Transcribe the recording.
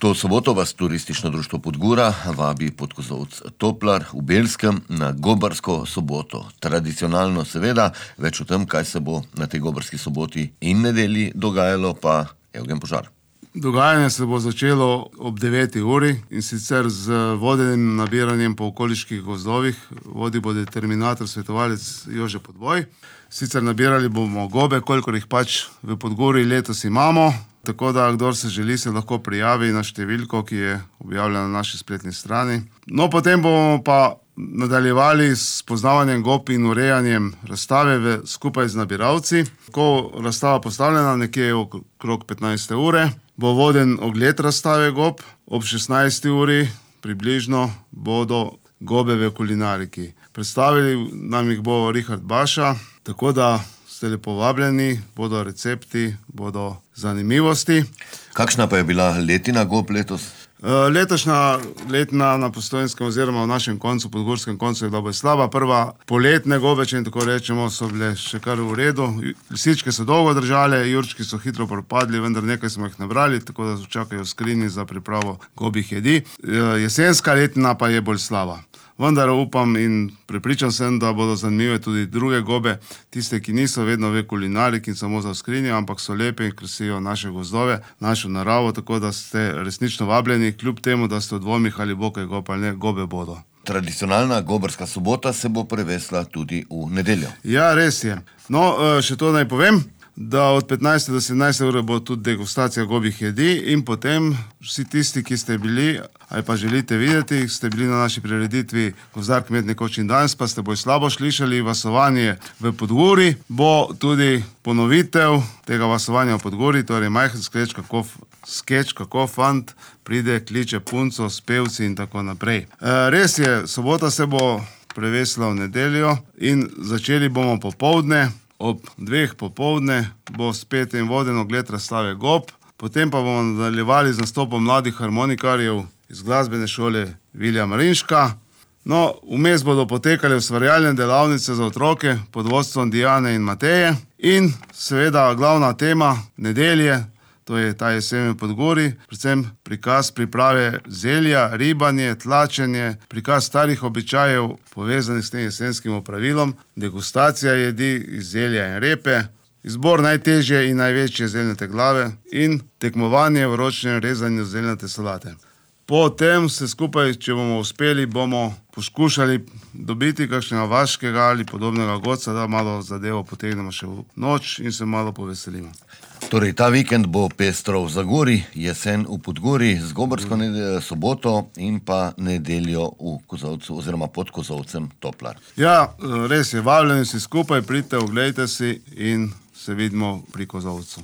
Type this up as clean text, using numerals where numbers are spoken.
To soboto vas turistično društvo Podgora vabi Podkozovec Toplar v Belskem na gobarsko soboto. Tradicionalno seveda, več o tem, kaj se bo na tej gobarski soboti in nedelji dogajalo, pa Evgen Požar. Dogajanje se bo začelo ob 9. uri in sicer z vodenim nabiranjem po okoliških gozdovih. Vodi bo determinator, svetovalec Jože Podboj. Sicer nabirali bomo gobe, kolikor jih pač v Podgori letos imamo. Tako da, kdor se želi, se lahko prijavi na številko, ki je objavljena na naši spletni strani. No, potem bomo pa nadaljevali s poznavanjem gob in urejanjem razstave skupaj z nabiralci. Ko razstava postavljena, nekje okrog 15. ure, bo voden ogled razstave gob. Ob 16. uri približno bodo gobe v kulinariki. Predstavili nam jih bo Richard Baša, tako da ste lepo vabljeni, bodo recepti, bodo zanimivosti. Kakšna pa je bila letina gob letos? Letošnja letina na Postojnskem oziroma v našem koncu, podgorskem koncu, je bila bolj slaba. Prva poletne gobe, če tako rečemo, so bile še kar v redu. Lisičke so dolgo držale, jurčki so hitro propadli, vendar nekaj smo jih nabrali, tako da čakajo v skrinji za pripravo gobjih jedi. Jesenska letina pa je bolj slaba. Vendar upam in prepričan sem, da bodo zanimive tudi druge gobe, tiste, ki niso vedno v kulinariki in samo za skrinjo, ampak so lepe in krasijo naše gozdove, našo naravo, tako da ste resnično vabljeni, kljub temu, da ste v dvomih ali bo kaj gob ali ne, gobe bodo. Tradicionalna gobarska sobota se bo prevesla tudi v nedeljo. Ja, res je. No, še to naj povem, da od 15. do 17. ure bo tudi degustacija gobjih jedi in potem vsi tisti, ki ste bili ali pa želite videti, ste bili na naši prireditvi Gozдар kmet nekoč in danes, pa ste bolj slabo slišali vasovanje v Podgori, bo tudi ponovitev tega vasovanja v Podgori, torej majhen skeč, kako fant pride, kliče punco s pevci in tako naprej. Res je, sobota se bo prevesla v nedeljo in začeli bomo popoldne. Ob 2 popoldne bo spet en voden ogled razstave gob, potem pa bomo nadaljevali z nastopom mladih harmonikarjev iz glasbene šole Vilija Marinška. No, vmes bodo potekale ustvarjalne delavnice za otroke pod vodstvom Dijane in Mateje in seveda glavna tema nedelje, to je ta jesen v Podgori, predvsem prikaz priprave zelja, ribanje, tlačenje, prikaz starih običajev povezanih s tem jesenskim opravilom, degustacija jedi iz zelja in repe, izbor najtežje in največje zeljnate glave in tekmovanje v ročnem rezanju zeljnate solate. Potem se skupaj, če bomo uspeli, bomo poskušali dobiti kakšnega vaškega ali podobnega goca, da malo zadevo potegnemo še v noč in se malo poveselimo. Torej, ta vikend bo pestro v Zagori, jesen v Podgori z gobarsko soboto in pa nedeljo v Kozovcu oziroma pod Kozovcem Toplar. Ja, res je, vabljeni si skupaj, pridite, oglejte si in se vidimo pri Kozovcu.